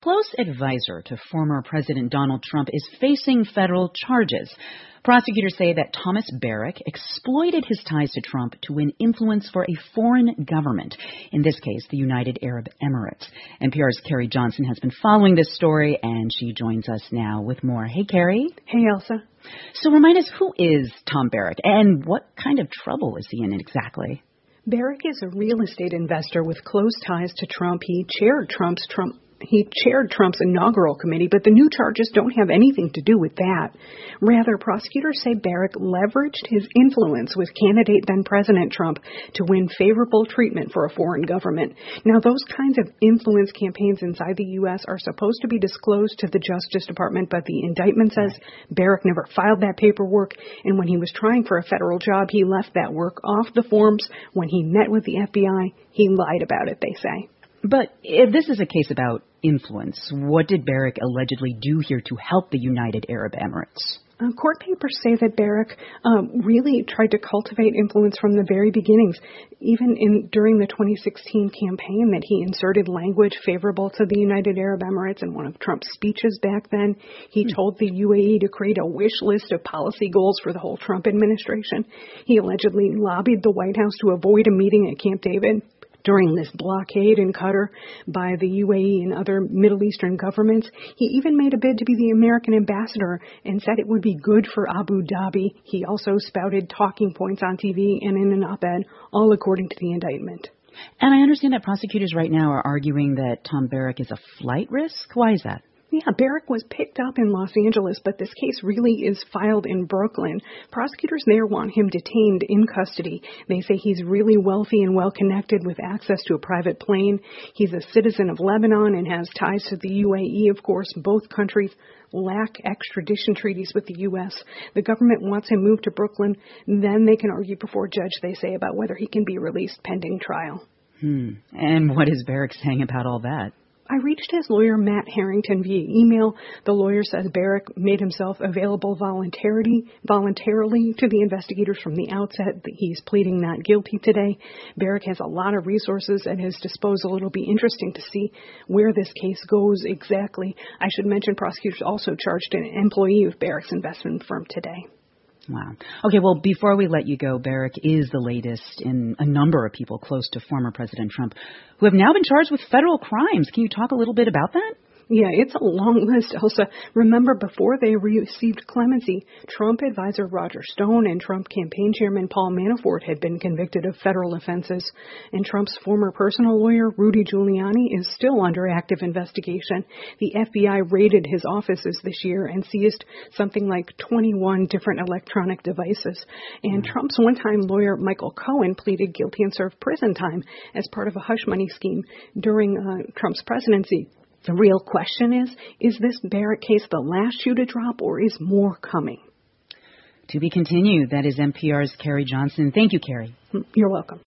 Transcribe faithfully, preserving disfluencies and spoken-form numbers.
close advisor to former President Donald Trump is facing federal charges. Prosecutors say that Thomas Barrack exploited his ties to Trump to win influence for a foreign government, in this case, the United Arab Emirates. N P R's Carrie Johnson has been following this story, and she joins us now with more. Hey, Carrie. Hey, Elsa. So remind us, who is Tom Barrack, and what kind of trouble is he in exactly? Barrack is a real estate investor with close ties to Trump. He chaired Trump's Trump He chaired Trump's inaugural committee, but the new charges don't have anything to do with that. Rather, prosecutors say Barrack leveraged his influence with candidate then-President Trump to win favorable treatment for a foreign government. Now, those kinds of influence campaigns inside the U S are supposed to be disclosed to the Justice Department, but the indictment says Barrack never filed that paperwork, and when he was trying for a federal job, he left that work off the forms. When he met with the F B I, he lied about it, they say. But if this is a case about influence, what did Barrack allegedly do here to help the United Arab Emirates? Uh, court papers say that Barrack um, really tried to cultivate influence from the very beginnings. Even in during the twenty sixteen campaign, that he inserted language favorable to the United Arab Emirates. In one of Trump's speeches back then, he hmm. told the U A E to create a wish list of policy goals for the whole Trump administration. He allegedly lobbied the White House to avoid a meeting at Camp David during this blockade in Qatar by the U A E and other Middle Eastern governments. He even made a bid to be the American ambassador and said it would be good for Abu Dhabi. He also spouted talking points on T V and in an op-ed, all according to the indictment. And I understand that prosecutors right now are arguing that Tom Barrack is a flight risk. Why is that? Yeah, Barrack was picked up in Los Angeles, but this case really is filed in Brooklyn. Prosecutors there want him detained in custody. They say he's really wealthy and well-connected with access to a private plane. He's a citizen of Lebanon and has ties to the U A E, of course. Both countries lack extradition treaties with the U S. The government wants him moved to Brooklyn. Then they can argue before a judge, they say, about whether he can be released pending trial. Hmm. And what is Barrack saying about all that? I reached his lawyer, Matt Harrington, via email. The lawyer says Barrack made himself available voluntarily, voluntarily to the investigators from the outset. That he's pleading not guilty today. Barrack has a lot of resources at his disposal. It'll be interesting to see where this case goes exactly. I should mention prosecutors also charged an employee of Barrack's investment firm today. Wow. Okay, well, before we let you go, Barrack is the latest in a number of people close to former President Trump who have now been charged with federal crimes. Can you talk a little bit about that? Yeah, it's a long list, Elsa. Remember, before they received clemency, Trump advisor Roger Stone and Trump campaign chairman Paul Manafort had been convicted of federal offenses. And Trump's former personal lawyer, Rudy Giuliani, is still under active investigation. The F B I raided his offices this year and seized something like twenty-one different electronic devices. And mm-hmm. Trump's one-time lawyer, Michael Cohen, pleaded guilty and served prison time as part of a hush money scheme during uh, Trump's presidency. The real question is, is this Barrack case the last shoe to drop, or is more coming? To be continued. That is N P R's Carrie Johnson. Thank you, Carrie. You're welcome.